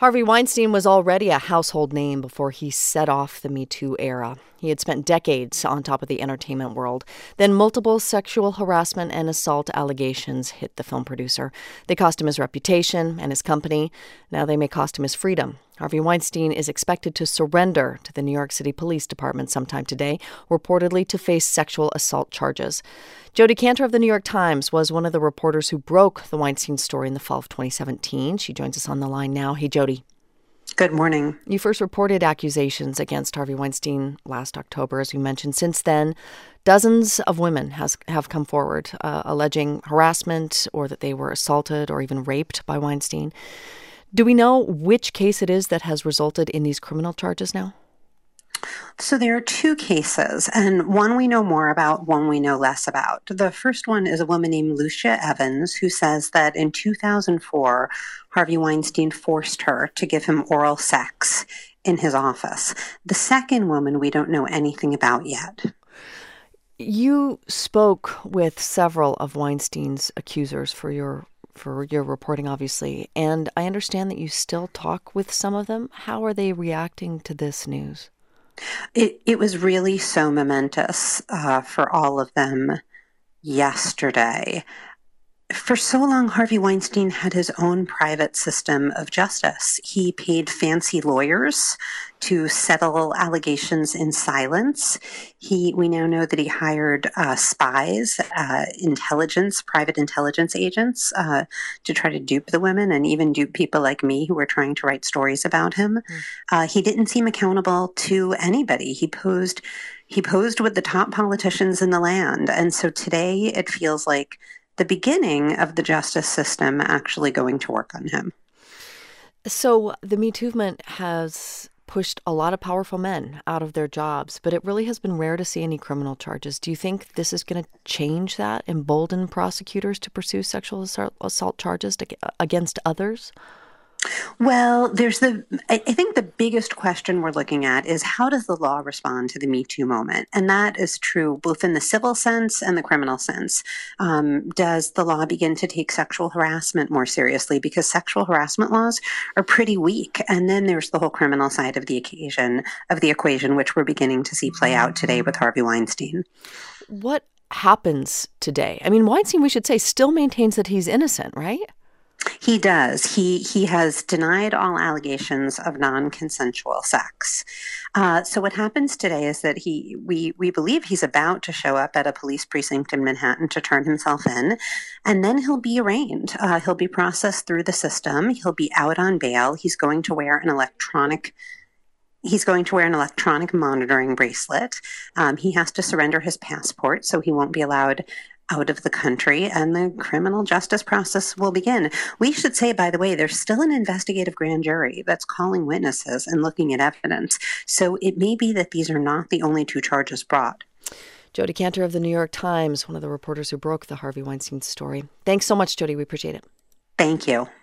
Harvey Weinstein was already a household name before he set off the Me Too era. He had spent decades on top of the entertainment world. Then multiple sexual harassment and assault allegations hit the film producer. They cost him his reputation and his company. Now they may cost him his freedom. Harvey Weinstein is expected to surrender to the New York City Police Department sometime today, reportedly to face sexual assault charges. Jodi Kantor of the New York Times was one of the reporters who broke the Weinstein story in the fall of 2017. She joins us on the line now. Hey, Jodi. Good morning. You first reported accusations against Harvey Weinstein last October, as you mentioned. Since then, dozens of women have come forward alleging harassment or that they were assaulted or even raped by Weinstein. Do we know which case it is that has resulted in these criminal charges now? So there are two cases, and one we know more about, one we know less about. The first one is a woman named Lucia Evans, who says that in 2004, Harvey Weinstein forced her to give him oral sex in his office. The second woman we don't know anything about yet. You spoke with several of Weinstein's accusers for your reporting, obviously, and I understand that you still talk with some of them. How are they reacting to this news? It was really so momentous for all of them yesterday. For so long, Harvey Weinstein had his own private system of justice. He paid fancy lawyers to settle allegations in silence. We now know that he hired spies, private intelligence agents to try to dupe the women and even dupe people like me who were trying to write stories about him. He didn't seem accountable to anybody. He posed with the top politicians in the land. And so today it feels like the beginning of the justice system actually going to work on him. So the Me Too movement has pushed a lot of powerful men out of their jobs, but it really has been rare to see any criminal charges. Do you think this is going to change that, embolden prosecutors to pursue sexual assault charges against others? Well, I think the biggest question we're looking at is how does the law respond to the Me Too moment? And that is true both in the civil sense and the criminal sense. Does the law begin to take sexual harassment more seriously? Because sexual harassment laws are pretty weak. And then there's the whole criminal side of the equation, which we're beginning to see play out today with Harvey Weinstein. What happens today? I mean, Weinstein, we should say, still maintains that he's innocent, right? He does. He has denied all allegations of non-consensual sex. So what happens today is that we believe he's about to show up at a police precinct in Manhattan to turn himself in, and then he'll be arraigned. He'll be processed through the system. He'll be out on bail. He's going to wear an electronic monitoring bracelet. He has to surrender his passport, so he won't be allowed out of the country, and the criminal justice process will begin. We should say, by the way, there's still an investigative grand jury that's calling witnesses and looking at evidence. So it may be that these are not the only two charges brought. Jodi Kantor of the New York Times, one of the reporters who broke the Harvey Weinstein story. Thanks so much, Jodi. We appreciate it. Thank you.